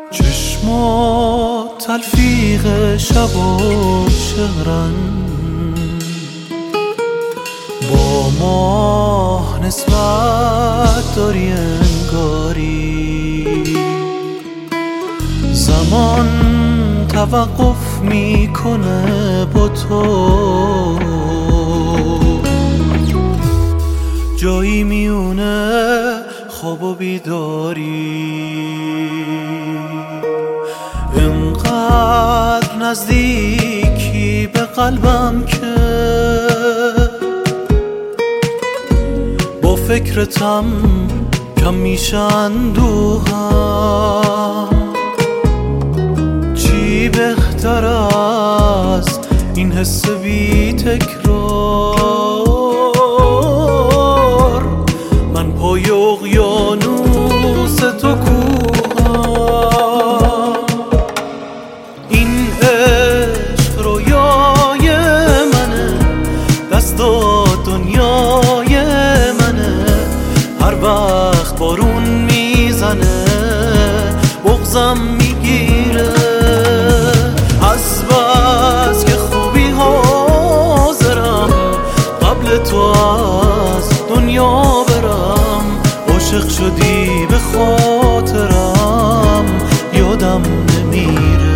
چشمات تلفیق شب و شهرن، با ماه نسبت داری انگاری. زمان توقف میکنه با تو، جایی میونه خواب و بیداری. اینقدر نزدیکی به قلبم که با فکرتم کم میشه اندوهم. چی بهتر از این حس بی تکرار؟ من پای اقیانوس تو کوهم. این عشق رویای منه، دستات دنیای منه. هر وقت بارون میزنه بغضم میگیره. از بس که خوبی حاضرم قبل تو از دنیا برم. عاشق شدی به خاطرم یادم نمیره.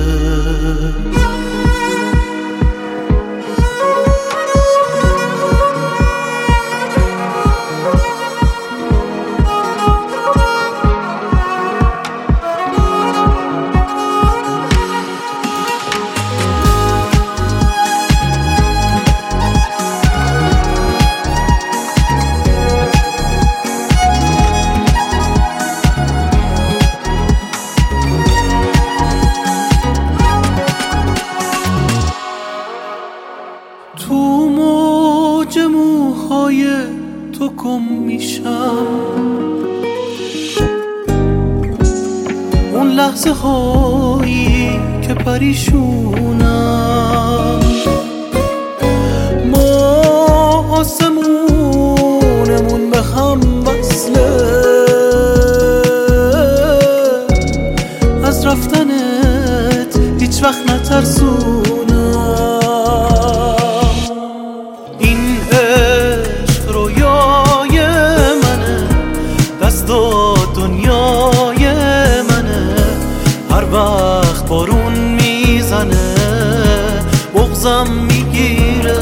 تو موج موهای تو گم میشم. اون لحظه هایی که پریشونم، ما آسمونمون به هم وصله. از رفتنت هیچ وقت نترسونم. دنیای منه، هر وقت بارون میزنه بغضم میگیره.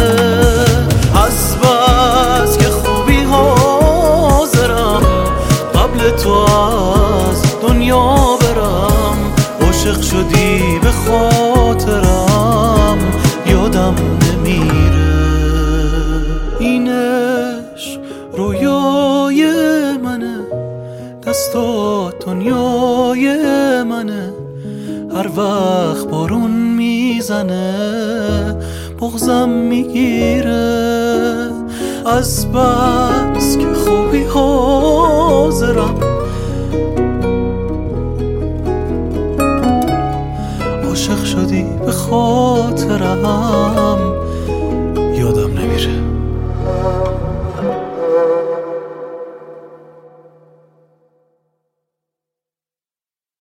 از بس که خوبی حاضرم قبل تو از دنیا برم. عاشق شدی به خاطرم یادم نمیره. این عشق رویای منه، دستات دنیای منه. هر وقت بارون میزنه بغضم میگیره. از بس که خوبی حاضرم عاشق شدی به خاطرم یادم نمیره.